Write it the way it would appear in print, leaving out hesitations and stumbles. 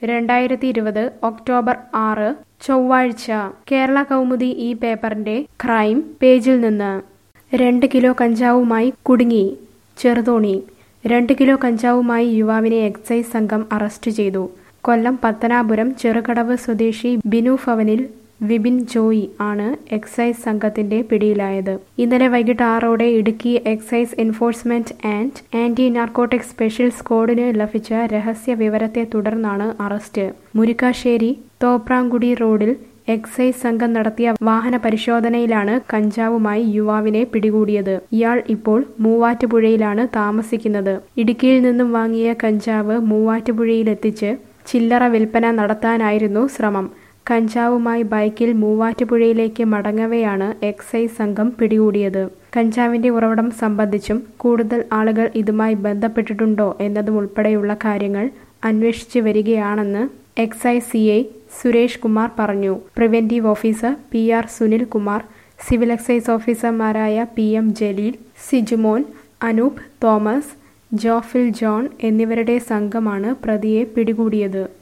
2020 October 6 ചൊവ്വാഴ്ച കേരള കൗമുദി ഈ പേപ്പറിന്റെ ക്രൈം പേജിൽ നിന്ന് 2 കിലോ കഞ്ചാവുമായി കുടുങ്ങി ചെറുതോണി 2 കിലോ കഞ്ചാവുമായി യുവാവിനെ എക്സൈസ് സംഘം അറസ്റ്റ് ചെയ്തു. കൊല്ലം പത്തനാപുരം ചെറുകടവ് സ്വദേശി ബിനു ഭവനിൽ വിപിൻ ജോയി ആണ് എക്സൈസ് സംഘത്തിന്റെ പിടിയിലായത്. ഇന്നലെ വൈകിട്ട് 6 Idukki excise enforcement and anti narcotic special സ്ക്വാഡിന് ലഭിച്ച രഹസ്യ വിവരത്തെ തുടർന്നാണ് അറസ്റ്റ്. മുരിക്കാശ്ശേരി തോപ്രാംകുടി റോഡിൽ എക്സൈസ് സംഘം നടത്തിയ വാഹന പരിശോധനയിലാണ് കഞ്ചാവുമായി യുവാവിനെ പിടികൂടിയത്. ഇയാൾ ഇപ്പോൾ മൂവാറ്റുപുഴയിലാണ് താമസിക്കുന്നത്. ഇടുക്കിയിൽ നിന്നും വാങ്ങിയ കഞ്ചാവ് മൂവാറ്റുപുഴയിലെത്തിച്ച് ചില്ലറ വിൽപ്പന നടത്താനായിരുന്നു ശ്രമം. കഞ്ചാവുമായി ബൈക്കിൽ മൂവാറ്റുപുഴയിലേക്ക് മടങ്ങവെയാണ് എക്സൈസ് സംഘം പിടികൂടിയത്. കഞ്ചാവിന്റെ ഉറവിടം സംബന്ധിച്ചും കൂടുതൽ ആളുകൾ ഇതുമായി ബന്ധപ്പെട്ടിട്ടുണ്ടോ എന്നതും ഉൾപ്പെടെയുള്ള കാര്യങ്ങൾ അന്വേഷിച്ചു വരികയാണെന്ന് എക്സൈസ് CI സുരേഷ് കുമാർ പറഞ്ഞു. Preventive officer PR Sunil Kumar, civil excise ഓഫീസർമാരായ PM ജലീൽ, സിജുമോൻ, അനൂപ് തോമസ്, ജോഫിൽ ജോൺ എന്നിവരുടെ സംഘമാണ് പ്രതിയെ പിടികൂടിയത്.